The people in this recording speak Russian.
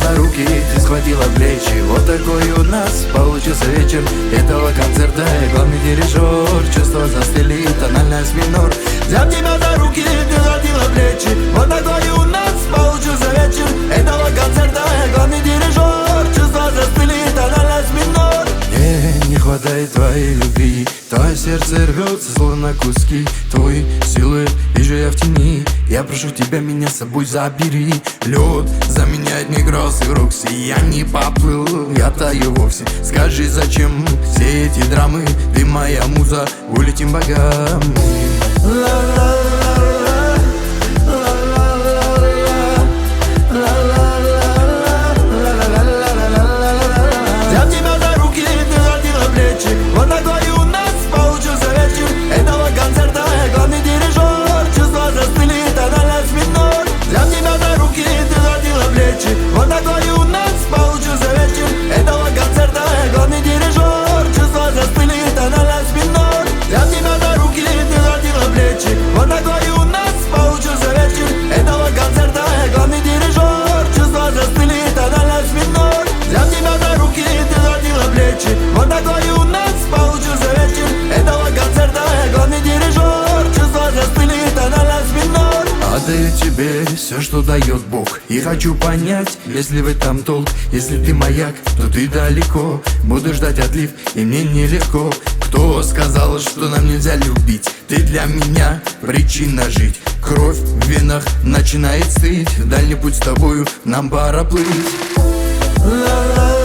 за руки, ты схватила плечи. Вот такой у нас получился вечер этого концерта. И главный дирижер, чувства застыли, тональность минор. Взяв тебя за руки, ты схватила плечи. Вот такой у нас получился вечер этого концерта. И главный дирижер, чувства застыли, тональность минор. Мне не хватает твоей любви, твое сердце рвется словно куски. Твои силуэт вижу я в тени. Я прошу тебя, меня с собой забери. Лед заменяет мне гроз и Рокси. Я не поплыл, я таю вовсе. Скажи, зачем все эти драмы? Ты моя муза, улетим богами. Взяв тебя за руки, ты схватила плечи. Вот такой у нас получился вечер этого концерта. Главный дирижер, чувства застыли, тональность минор. Взяв тебя за руки, ты схватила плечи. Вот такой у нас получился вечер этого концерта. Главный дирижер, чувства застыли, тональность минор. Взяв тебя за руки, ты схватила плечи. Вот такой у нас получился вечер этого концерта. Главный дирижер, чувства застыли, тональность минор. Взяв тебя за руки, ты схватила плечи. Вот такой у нас получился вечер этого концерта. Главный дирижер, чувства застыли, тональность минор. Отдаю тебе все, что дает Бог. И хочу понять, если в этом толк. Если ты маяк, то ты далеко. Буду ждать отлив, и мне нелегко. Кто сказал, что нам нельзя любить? Ты для меня причина жить. Кровь в венах начинает стыть. Дальний путь с тобою нам пора плыть.